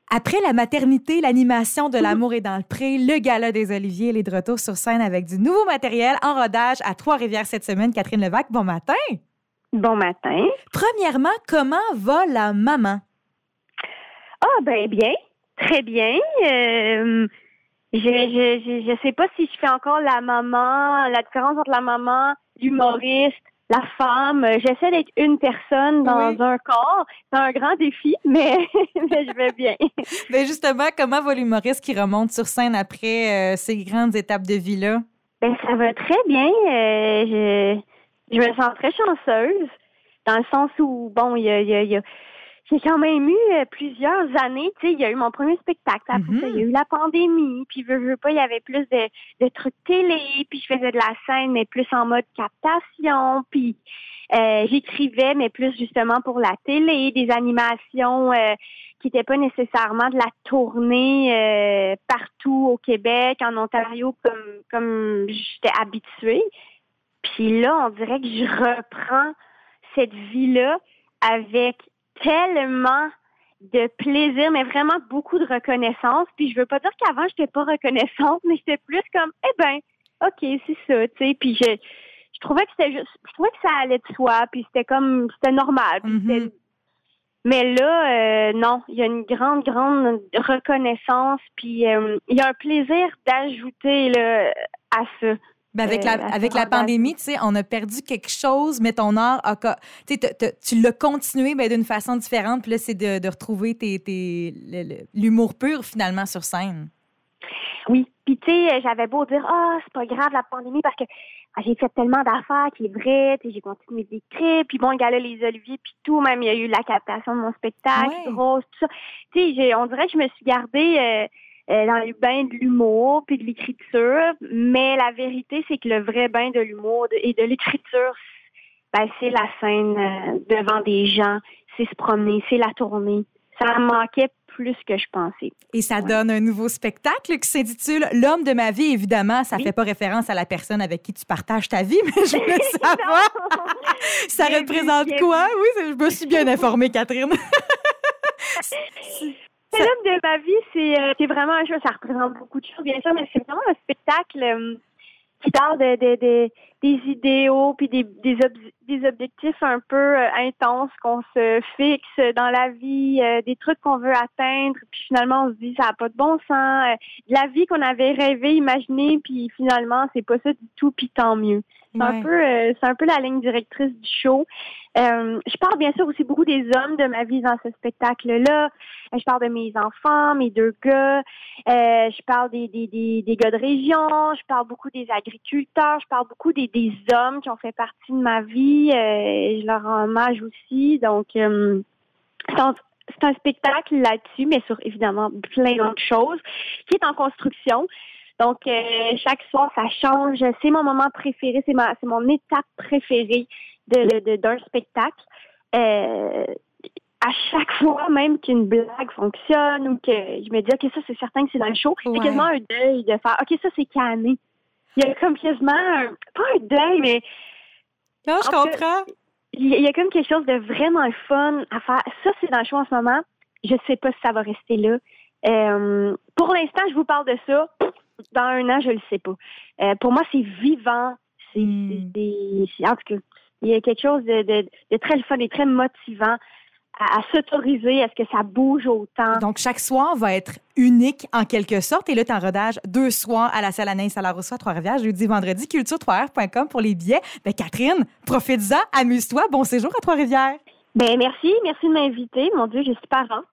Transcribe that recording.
Après la maternité, l'animation de L'amour est dans le pré, le gala des Oliviers, elle est de retour sur scène avec du nouveau matériel en rodage à Trois-Rivières cette semaine. Catherine Levac, bon matin. Bon matin. Premièrement, comment va la maman? Ah, ben bien, très bien. Je sais pas si je fais encore la maman, la différence entre la maman, l'humoriste, la femme. J'essaie d'être une personne dans un corps. C'est un grand défi, mais je vais bien. Ben justement, comment va l'humoriste qui remonte sur scène après ces grandes étapes de vie-là? Ben ça va très bien. Je me sens très chanceuse, dans le sens où, bon, j'ai quand même eu plusieurs années, tu sais, il y a eu mon premier spectacle, après ça, il y a eu la pandémie, puis veux pas, il y avait plus de trucs télé, puis je faisais de la scène, mais plus en mode captation, puis j'écrivais, mais plus justement pour la télé, des animations qui n'étaient pas nécessairement de la tournée partout au Québec, en Ontario, comme j'étais habituée. Puis là, on dirait que je reprends cette vie-là avec tellement de plaisir, mais vraiment beaucoup de reconnaissance. Puis je veux pas dire qu'avant, j'étais pas reconnaissante, mais j'étais plus comme, OK, c'est ça, tu sais. Puis je trouvais que je trouvais que ça allait de soi, puis c'était normal. Puis mais là, non, il y a une grande, grande reconnaissance, puis il y a un plaisir d'ajouter là, à ça. Ben avec la pandémie, tu sais, on a perdu quelque chose, mais ton art tu l'as continué d'une façon différente, puis là, c'est de retrouver l'humour pur, finalement, sur scène. Oui, puis tu sais, j'avais beau dire, c'est pas grave la pandémie, parce que j'ai fait tellement d'affaires qui est vrai, tu sais, j'ai continué d'écrire, puis bon, il y a les Oliviers, puis tout, même il y a eu la captation de mon spectacle, Rose, tout ça. Tu sais, on dirait que je me suis gardée dans le bain de l'humour puis de l'écriture, mais la vérité, c'est que le vrai bain de l'humour et de l'écriture, c'est la scène devant des gens, c'est se promener, c'est la tournée. Ça manquait plus que je pensais. Et ça donne un nouveau spectacle qui s'intitule « L'homme de ma vie ». Évidemment, ça fait pas référence à la personne avec qui tu partages ta vie, mais je voulais savoir, ça représente quoi? Oui, je me suis bien informée, Catherine. L'homme de ma vie, c'est vraiment un jeu, ça représente beaucoup de choses, bien sûr, mais c'est vraiment un spectacle qui parle des idéaux puis des objectifs un peu intenses qu'on se fixe dans la vie, des trucs qu'on veut atteindre, puis finalement on se dit ça n'a pas de bon sens, de la vie qu'on avait rêvé, imaginé, puis finalement c'est pas ça du tout, puis tant mieux. C'est un peu la ligne directrice du show. Je parle bien sûr aussi beaucoup des hommes de ma vie dans ce spectacle-là. Je parle de mes enfants, mes 2 gars. Je parle des gars de région. Je parle beaucoup des agriculteurs. Je parle beaucoup des hommes qui ont fait partie de ma vie. Je leur rends hommage aussi. Donc, c'est un spectacle là-dessus, mais sur évidemment plein d'autres choses, qui est en construction. Donc, chaque soir, ça change. C'est mon moment préféré. C'est mon étape préférée d'un spectacle. À chaque fois, même qu'une blague fonctionne ou que je me dis, OK, ça, c'est certain que c'est dans le show, c'est quasiment un deuil de faire, OK, ça, c'est canné. Il y a comme quasiment, pas un deuil, mais... Non, je comprends. Il y a comme quelque chose de vraiment fun à faire. Ça, c'est dans le show en ce moment. Je sais pas si ça va rester là. Pour l'instant, je vous parle de ça. Dans 1 an, je le sais pas. Pour moi, c'est vivant. En tout cas, il y a quelque chose de très fun et très motivant à s'autoriser à ce que ça bouge autant. Donc, chaque soir va être unique en quelque sorte. Et là, tu en rodage 2 soirs à la salle Anaïs à la Rousseau à Trois-Rivières, jeudi, vendredi, culture3r.com pour les billets. Ben, Catherine, profites-en, amuse-toi. Bon séjour à Trois-Rivières. Ben, merci de m'inviter. Mon Dieu, je suis parent.